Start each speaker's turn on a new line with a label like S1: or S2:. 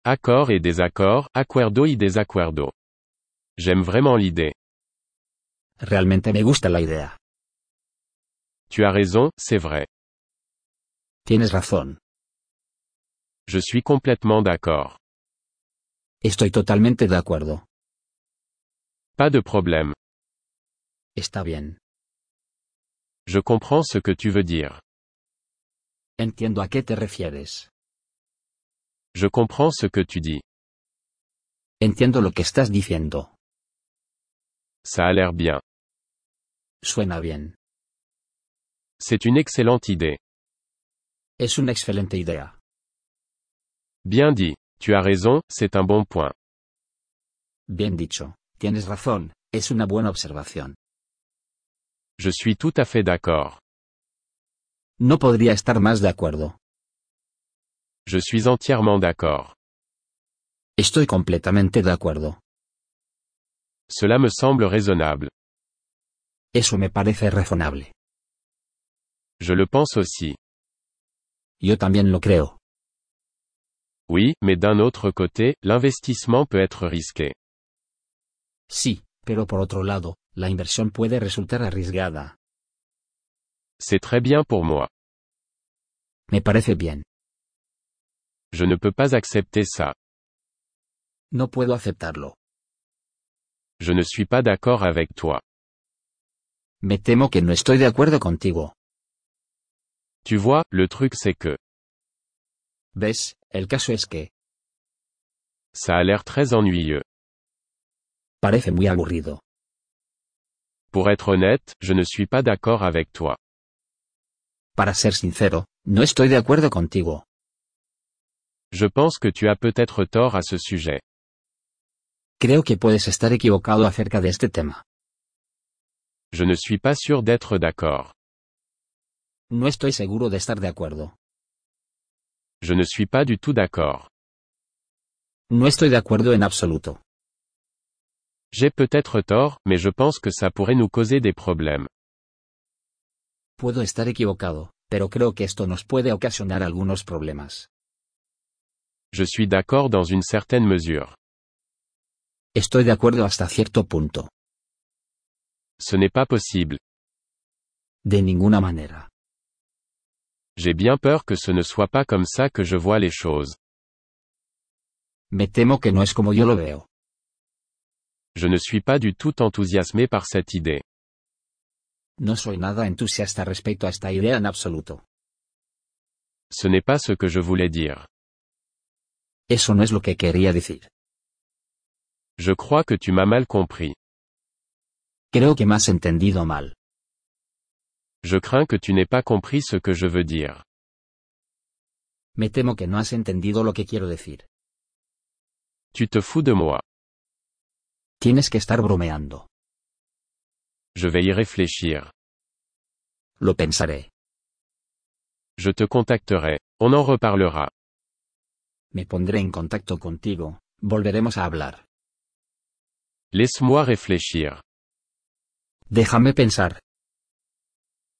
S1: Accord et désaccord, acuerdo y desacuerdo. J'aime vraiment l'idée.
S2: Realmente me gusta la idea.
S1: Tu as raison, c'est vrai.
S2: Tienes razón.
S1: Je suis complètement d'accord.
S2: Estoy totalmente de acuerdo.
S1: Pas de problème.
S2: Está bien.
S1: Je comprends ce que tu veux dire.
S2: Entiendo a qué te refieres.
S1: Je comprends ce que tu dis.
S2: Entiendo lo que estás diciendo.
S1: Ça a l'air bien.
S2: Suena bien.
S1: C'est une excellente idée.
S2: Es una excelente idea.
S1: Bien dit. Tu as raison, c'est un bon point.
S2: Bien dicho. Tienes razón, es una buena observación.
S1: Je suis tout à fait d'accord.
S2: No podría estar más de acuerdo.
S1: Je suis entièrement d'accord.
S2: Estoy completamente de acuerdo.
S1: Cela me semble raisonnable.
S2: Eso me parece razonable.
S1: Je le pense aussi.
S2: Yo también lo creo.
S1: Oui, mais d'un autre côté, l'investissement peut être risqué.
S2: Sí, pero por otro lado, la inversión puede resultar arriesgada.
S1: C'est très bien pour moi.
S2: Me parece bien.
S1: Je ne peux pas accepter ça.
S2: No puedo aceptarlo.
S1: Je ne suis pas d'accord avec toi.
S2: Me temo que no estoy de acuerdo contigo.
S1: Tu vois, le truc c'est que,
S2: ¿Ves? El caso es que,
S1: ça a l'air très ennuyeux.
S2: parece muy aburrido.
S1: Pour être honnête, je ne suis pas d'accord avec toi.
S2: Para ser sincero, no estoy de acuerdo contigo.
S1: Je pense que tu as peut-être tort à ce sujet.
S2: Creo que puedes estar equivocado acerca de este tema.
S1: Je ne suis pas sûr d'être d'accord.
S2: No estoy seguro de estar de acuerdo.
S1: Je ne suis pas du tout d'accord.
S2: No estoy de acuerdo en absoluto.
S1: J'ai peut-être tort, mais je pense que ça pourrait nous causer des problèmes.
S2: Puedo estar equivocado, pero creo que esto nos puede ocasionar algunos problemas.
S1: Je suis d'accord dans une certaine mesure.
S2: Estoy de acuerdo hasta cierto punto.
S1: Ce n'est pas possible.
S2: De ninguna manera.
S1: J'ai bien peur que ce ne soit pas comme ça que je vois les choses.
S2: Me temo que no es como yo lo veo.
S1: Je ne suis pas du tout enthousiasmé par cette idée.
S2: No soy nada entusiasta respecto a esta idea en absoluto.
S1: Ce n'est pas ce que je voulais dire.
S2: Eso no es lo que quería decir.
S1: Je crois que tu m'as mal compris.
S2: Creo que me has entendido mal.
S1: Je crains que tu n'aies pas compris ce que je veux dire.
S2: Me temo que no has entendido lo que quiero decir.
S1: Tu te fous de moi.
S2: Tienes que estar bromeando.
S1: Je vais y réfléchir.
S2: Lo pensaré.
S1: Je te contacterai. On en reparlera.
S2: Me pondré en contacto contigo. Volveremos a hablar.
S1: Laisse-moi réfléchir.
S2: Déjame pensar.